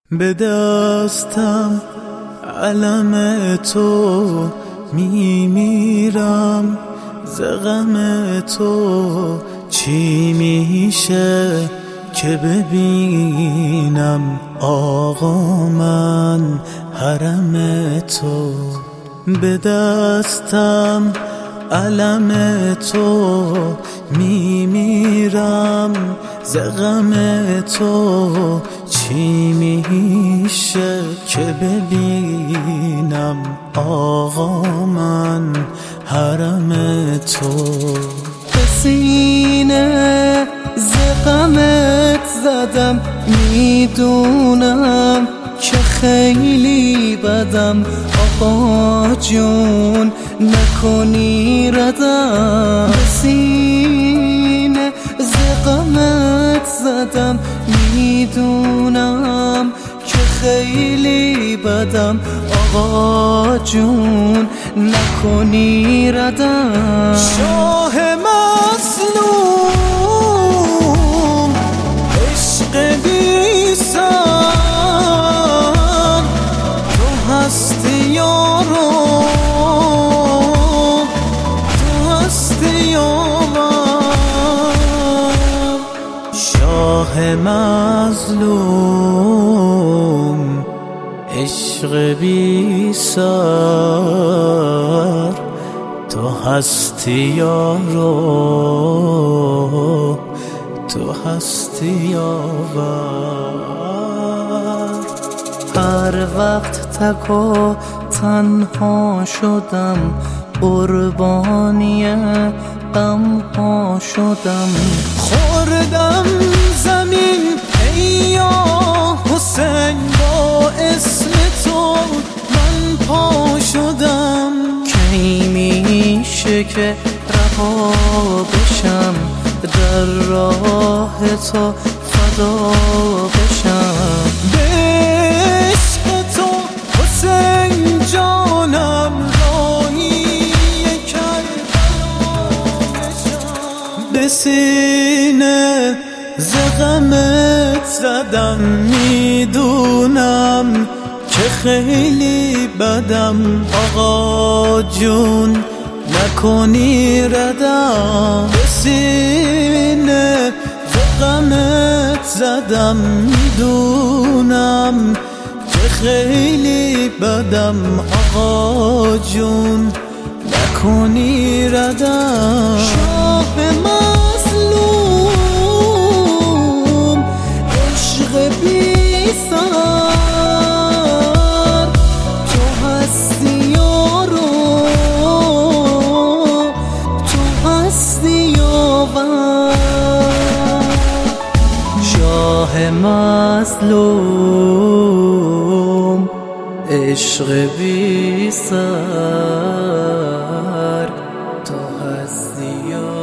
به دستم علم تو میمیرم، ز غم تو چی میشه که ببینم آقا من حرم تو. به دستم علم تو میمیرم، ز غم تو چی میشه که ببینم آقا من حرم تو. به سینه ز غمت زدم، میدونم که خیلی بدم، آقا جون نکنی ردم. به سینه ز غمت زدم، میدونم که خیلی بدم، آقا جون نکنی ردم. شاه مظلوم عشق بی سر، تو هستی یارو، تو هستی یارم. شاه مظلوم عشق بی سر، تو هستی یارو، تو هستی یاور. هر وقت تک و تنها شدم، قربانی غم ها شدم. خوردم زمین ای یا حسین، با اسم تو من پا شدم. کی میشه که رها بشم، در راه تو فدا بشم. به عشق تو حسین جانم راهی کربلا بشم. به سینه ز غمت زدم، میدونم که خیلی بدم، آقا جون نکنی ردم. به سینه ز غمت زدم، میدونم که خیلی بدم، آقا جون نکنی ردم. شاه مظلوم عشق بی سر، تو هستی یارو، تو هستی یاور. شاه مظلوم عشق بی سر، تو هستی یارو.